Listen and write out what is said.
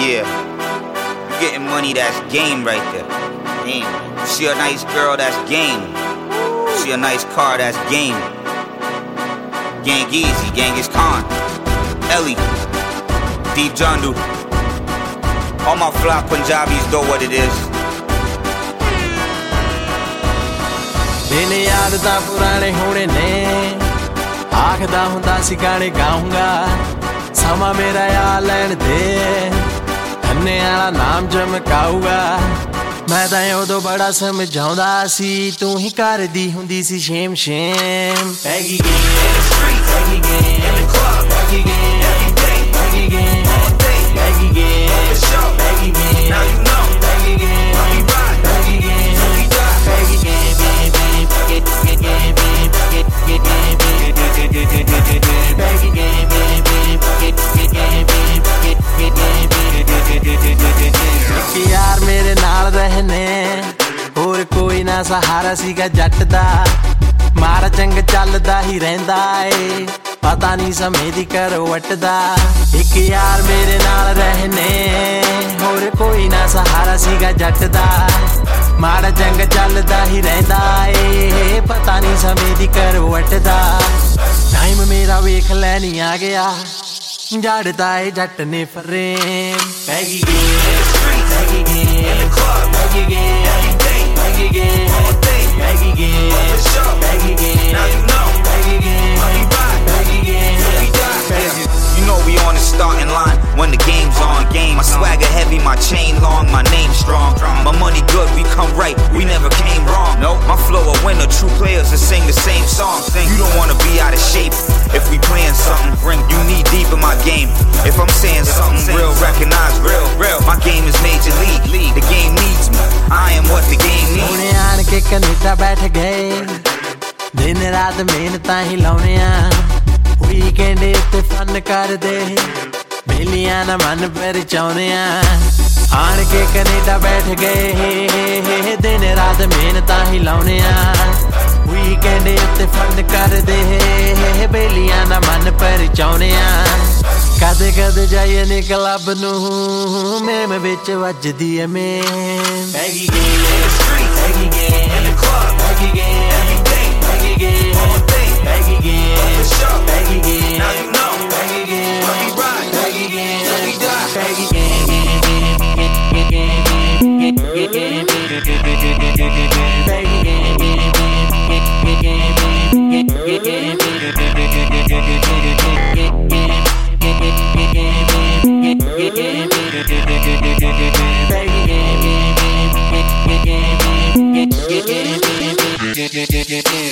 Yeah, you getting money, that's game right there. Game. You see a nice girl, that's game. You see a nice car, that's game. Gang Easy, Genghis Khan, Ellie, Deep Jandu. All my fly Punjabis know what it is. दिन याद दा पुराने होने ने आखदा हुंदा सी गाने गाऊंगा समा मेरा याद लैन दे धन्ने आला नाम चमकाऊगा मैं तां उदों बड़ा समझाउंदा सी तू ही करदी हुंदी सी shame shame Peggy game in the street, Peggy game in the club, Peggy game every day, Peggy game all day, Peggy game on the show, Peggy game now you know, Peggy game when we ride, Peggy game till we die, Peggy game. यार मेरे नाल रहने होर कोई ना सहारा सीगा जट दा मारा चंग चलदा ही रहिंदा ए पता नहीं समय दी करवट दा एक यार मेरे नाल रहने होर कोई ना सहारा सीगा जट दा मारा चंग चलदा ही रहिंदा ए पता नहीं समय दी करवट दा टाइम मेरा वेख लैनी आ गया जड़दा ए जट ने frame Peggy game in the street, Peggy game in the club, Peggy game every day, Peggy game all day, Peggy game on the show, Peggy game now you know, Peggy game when we ride, Peggy game till we die, Peggy. You know we on the starting line when the game's on. My swagger heavy, my chain long, my name strong. My money good, we come right, we never came wrong. My flow a winner, true players that sing the same song. You don't wanna be out of shape if we playing something. You knee deep in my game. If I'm saying something real, recognize real. My game is major league. The game needs me. I am what the game needs. हुणे आन के Canada बैठ गए दिन रात मेहनतां ही लाउने आ weekend ते fun कर दे बेलियां ना मन पर चाउने आ आन के कनेडा बैठ गए दिन रात मेहनतां ही लाउने आ वीकेंड ते फन कर दे बेलियां ना मन पर चाउने आ कदे कदे जाइए ने क्लब नू मेम विच वजदी ऐ मेम Peggy game in the street, Peggy game in the club, Peggy game every day, Peggy game all day, Peggy game on the show, Peggy game now you know, Peggy game when we ride, Peggy game till we die, Peggy game, Peggy game, Peggy game.